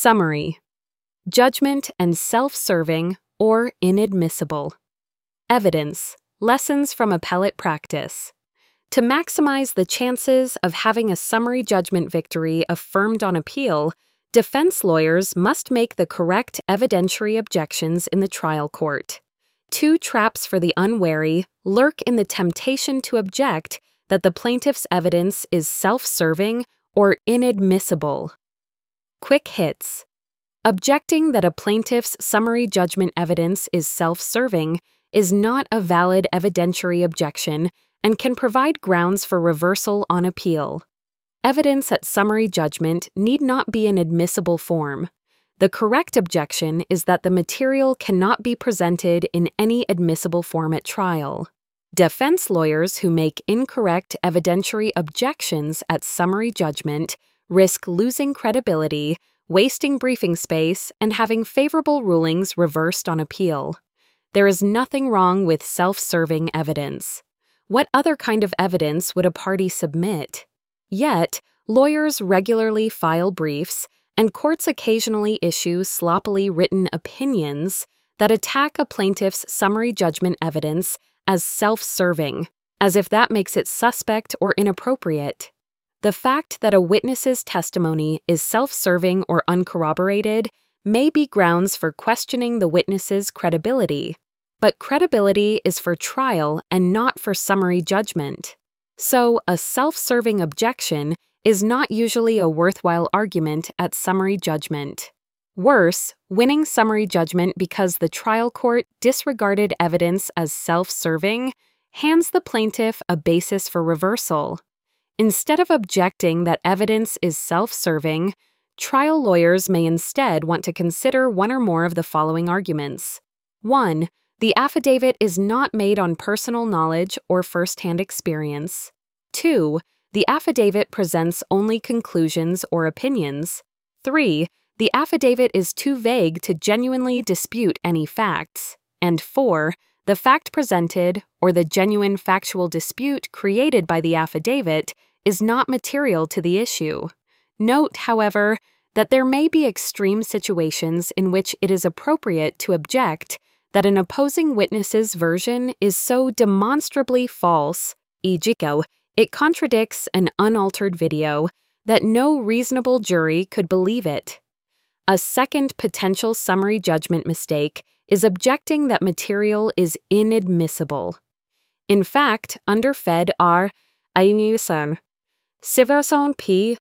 Summary: judgment and self-serving or inadmissible. Evidence: lessons from appellate practice. To maximize the chances of having a summary judgment victory affirmed on appeal, defense lawyers must make the correct evidentiary objections in the trial court. Two traps for the unwary lurk in the temptation to object that the plaintiff's evidence is self-serving or inadmissible. Quick hits. Objecting that a plaintiff's summary judgment evidence is self-serving is not a valid evidentiary objection and can provide grounds for reversal on appeal. Evidence at summary judgment need not be in admissible form. The correct objection is that the material cannot be presented in any admissible form at trial. Defense lawyers who make incorrect evidentiary objections at summary judgment risk losing credibility, wasting briefing space, and having favorable rulings reversed on appeal. There is nothing wrong with self-serving evidence. What other kind of evidence would a party submit? Yet, lawyers regularly file briefs, and courts occasionally issue sloppily written opinions that attack a plaintiff's summary judgment evidence as self-serving, as if that makes it suspect or inappropriate. The fact that a witness's testimony is self-serving or uncorroborated may be grounds for questioning the witness's credibility, but credibility is for trial and not for summary judgment. So, a self-serving objection is not usually a worthwhile argument at summary judgment. Worse, winning summary judgment because the trial court disregarded evidence as self-serving hands the plaintiff a basis for reversal. Instead of objecting that evidence is self-serving, trial lawyers may instead want to consider one or more of the following arguments. 1. The affidavit is not made on personal knowledge or first-hand experience. 2. The affidavit presents only conclusions or opinions. 3. The affidavit is too vague to genuinely dispute any facts. And 4. The fact presented, or the genuine factual dispute created by the affidavit, is not material to the issue. Note, however, that there may be extreme situations in which it is appropriate to object that an opposing witness's version is so demonstrably false, e.g., it contradicts an unaltered video, that no reasonable jury could believe it. A second potential summary judgment mistake is objecting that material is inadmissible. In fact, under Fed R. Ayusan, Siverson P.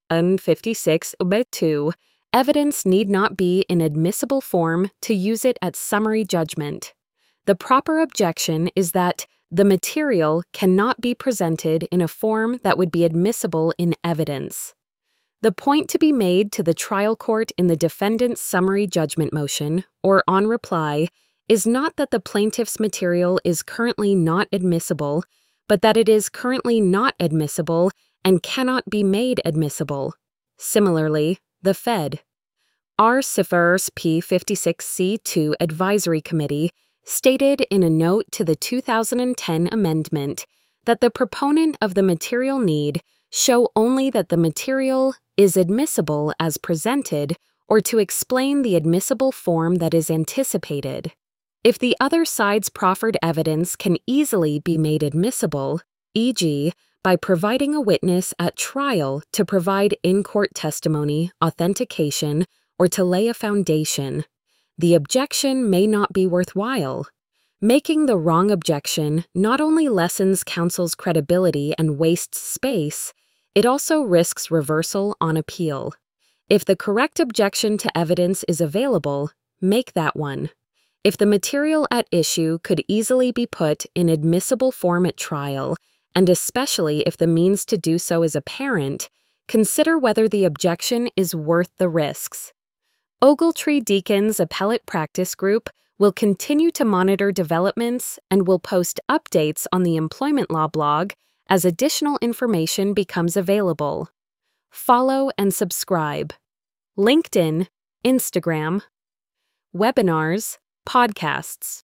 N56-2, evidence need not be in admissible form to use it at summary judgment. The proper objection is that the material cannot be presented in a form that would be admissible in evidence. The point to be made to the trial court in the defendant's summary judgment motion, or on reply, is not that the plaintiff's material is currently not admissible, but that it is currently not admissible and cannot be made admissible. Similarly, the Fed. R. Sifers P56C2 Advisory Committee stated in a note to the 2010 amendment that the proponent of the material need show only that the material is admissible as presented or to explain the admissible form that is anticipated. If the other side's proffered evidence can easily be made admissible, e.g., by providing a witness at trial to provide in-court testimony, authentication, or to lay a foundation, the objection may not be worthwhile. Making the wrong objection not only lessens counsel's credibility and wastes space, it also risks reversal on appeal. If the correct objection to evidence is available, make that one. If the material at issue could easily be put in admissible form at trial, and especially if the means to do so is apparent, consider whether the objection is worth the risks. Ogletree Deacon's Appellate Practice Group will continue to monitor developments and will post updates on the Employment Law blog as additional information becomes available. Follow and subscribe. LinkedIn, Instagram, webinars, podcasts.